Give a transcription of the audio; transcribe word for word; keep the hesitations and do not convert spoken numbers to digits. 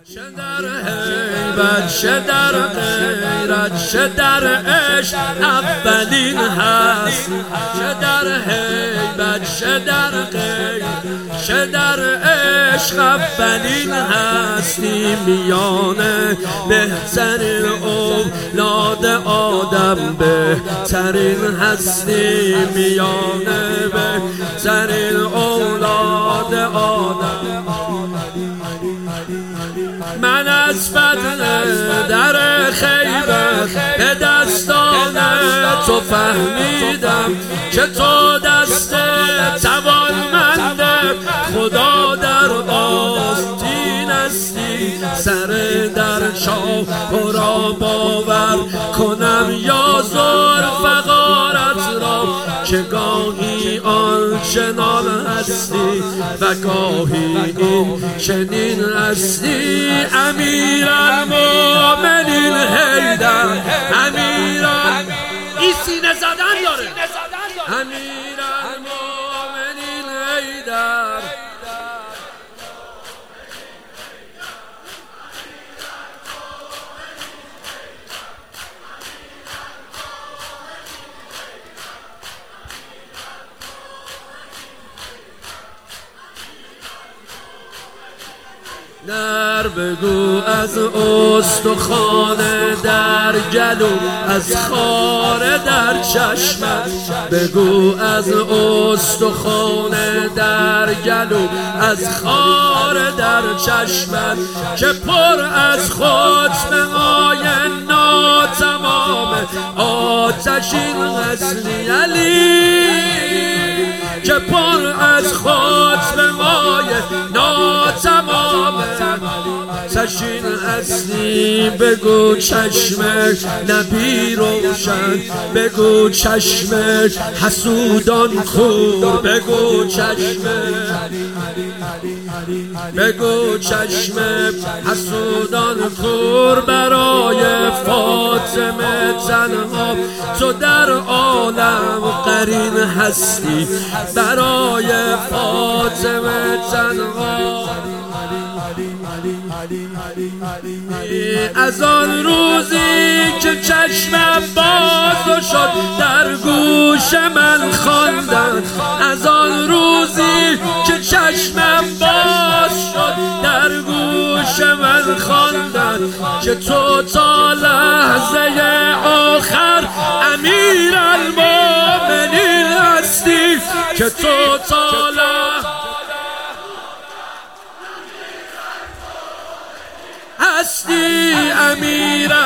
چه در هیبت چه در غیرت چه در عشق اولین هست، چه در هیبت چه در غیرت چه در عشق اولین هستی، میانه بهترین اولاد آدم بهترین هستی، میانه بهترین اولاد آدم. من از فضل در خیبر به دستان تو فهمیدم که تو دست توانمند خدا در آستین هستی، سر در چاه را باور کنم یا ذوالفقارت را که گاهی آن چنان هستی و گاهی این چنین هستی. امیرالمومنین حیدر، امیرال این سینه زدن داره، امیرالمومنین حیدر. در بگو از استخوان در گلو، از خاره در چشمت بگو، از استخوان در گلو، از خاره در چشمت که پر از ختمه‌های ناتمام آتشین هستی علی، که پر از ختمه‌های ناتمام آتشین هستی. بگو چشمش نبی روشن، بگو چشمش حسودان خور، بگو چشمش بگو چشمش حسودان خور. برای فاطمه تنها تو در عالم قرین هستی، برای فاطمه تنها. از آن روزی که چشمم باز شد در گوش من خواندن، از آن روزی که چشمم باز شد در گوش من خواندن که تو تا لحظه آخر امیرالمومنین هستی، که تو تا لحظه هستی امیرالمومنین.